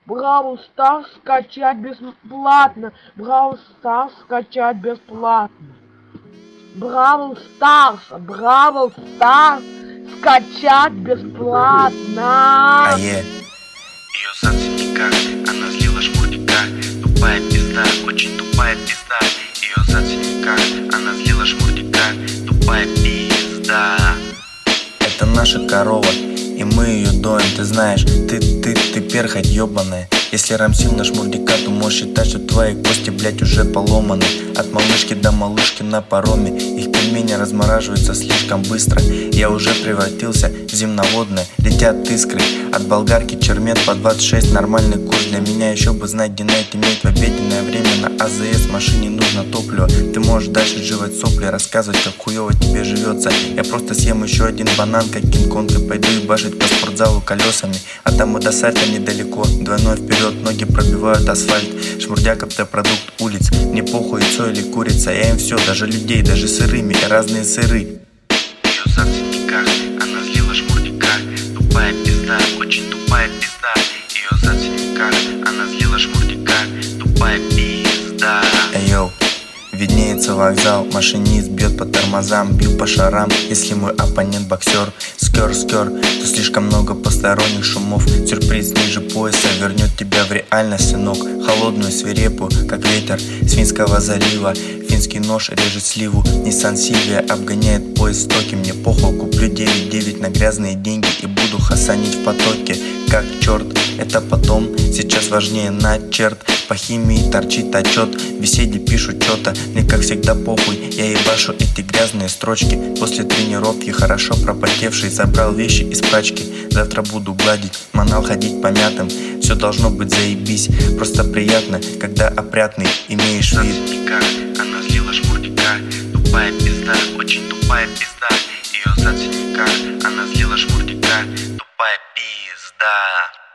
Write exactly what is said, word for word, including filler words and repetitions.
Бравл Старс скачать бесплатно. Бравл Старс скачать бесплатно. Бравл Старс, Бравл Старс скачать бесплатно. Ае. Ее зацени как, она злила шмурдика. Тупая пизда, очень тупая пизда. Ее зацени как, она злила шмурдика. Тупая пизда. Это наша корова, и мы ее доим, ты знаешь. Ты, ты, ты перхоть ебаная. Если рамсил на шмурдика, то можешь считать, что твои кости, блять, уже поломаны. От малышки до малышки на пароме. Их пельмени размораживаются слишком быстро. Я уже превратился в земноводное. Летят искры от болгарки чермет по двадцать шесть. Нормальный курс для меня, еще бы знать, где найти иметь. В обеденное время на АЗС машине нужно топливо. Ты можешь дальше жевать сопли, рассказывать, как хуево тебе живется. Я просто съем еще один банан, как Кинг-Конг, и пойду ебашить по спортзалу колесами. А там и до сальта недалеко, двойной вперед, ноги пробивают асфальт. Шмурдяк — это продукт улиц. Мне похуй, яйцо или курица. Я им все, даже людей, даже сырыми и разные сыры. Ее зацени как, она злила шмурдика. Тупая пизда, очень тупая пизда. Ее зацени как, она злила шмурдика. Тупая пизда. Эйоу. Виднеется вокзал, машинист бьет по тормозам, бил по шарам. Если мой оппонент боксер, скер-скер, то слишком много посторонних шумов. Сюрприз ниже пояса вернет тебя в реальность, сынок. Холодную, свирепую, как ветер с Финского залива. Финский нож режет сливу. Nissan Silvia обгоняет поезд в стоке. Мне похуй, куплю девять девять на грязные деньги и буду хасанить в потоке. Как черт, это потом, сейчас важнее начерт. По химии торчит отчет, в беседе пишут что-то. Мне как всегда похуй, я ебашу эти грязные строчки. После тренировки хорошо пропотевший забрал вещи из прачки. Завтра буду гладить, манал ходить помятым. Все должно быть заебись, просто приятно, когда опрятный имеешь вид. Она злила шмурдика, тупая пизда, очень тупая пизда. Ее зацени как, она злила шмурдика, тупая пизда.